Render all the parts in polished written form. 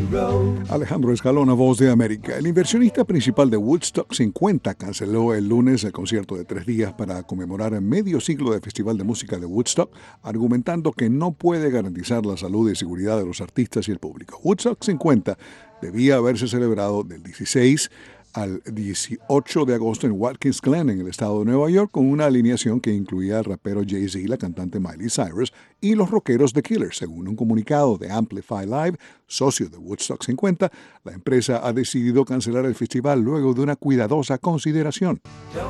Alejandro Escalona, Voz de América. El inversionista principal de Woodstock 50 canceló el lunes el concierto de 3 días para conmemorar medio siglo del Festival de Música de Woodstock, argumentando que no puede garantizar la salud y seguridad de los artistas y el público. Woodstock 50 debía haberse celebrado del 16 al 18 de agosto en Watkins Glen, en el estado de Nueva York, con una alineación que incluía al rapero Jay-Z, la cantante Miley Cyrus y los rockeros The Killers. Según un comunicado de Amplify Live, socio de Woodstock 50, la empresa ha decidido cancelar el festival luego de una cuidadosa consideración.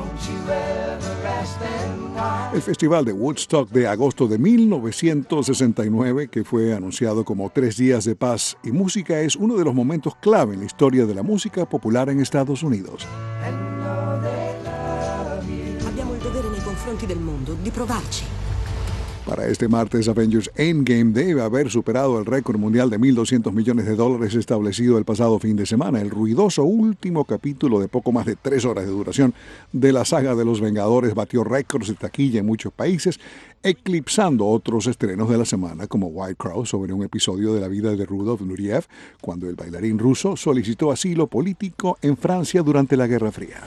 El Festival de Woodstock de agosto de 1969, que fue anunciado como 3 días de paz y música, es uno de los momentos clave en la historia de la música popular en Estados Unidos. Abbiamo il dovere nei confronti del mondo di provarci. Para este martes, Avengers Endgame debe haber superado el récord mundial de $1.200 millones establecido el pasado fin de semana. El ruidoso último capítulo de poco más de 3 horas de duración de la saga de los Vengadores batió récords de taquilla en muchos países, eclipsando otros estrenos de la semana como White Crow, sobre un episodio de la vida de Rudolf Nureyev, cuando el bailarín ruso solicitó asilo político en Francia durante la Guerra Fría.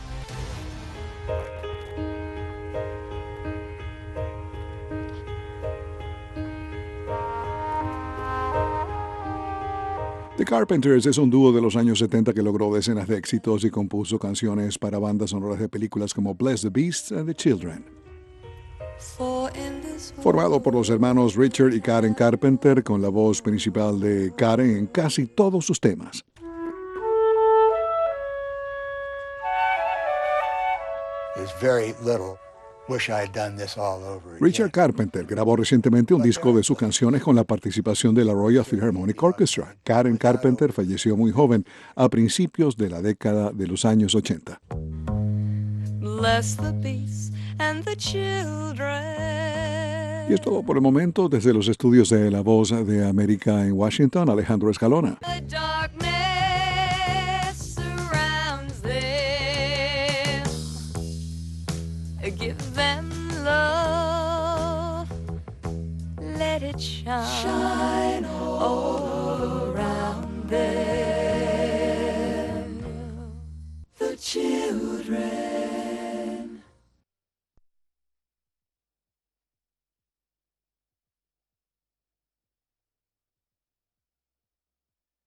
The Carpenters es un dúo de los años 70 que logró decenas de éxitos y compuso canciones para bandas sonoras de películas como Bless the Beasts and the Children. Formado por los hermanos Richard y Karen Carpenter, con la voz principal de Karen en casi todos sus temas. Richard Carpenter grabó recientemente un disco de sus canciones con la participación de la Royal Philharmonic Orchestra. Karen Carpenter falleció muy joven, a principios de la década de los años 80. Bless the beasts and the children. Y es todo por el momento desde los estudios de La Voz de América en Washington. Alejandro Escalona. The darkness surrounds them. Give them love. Let it shine.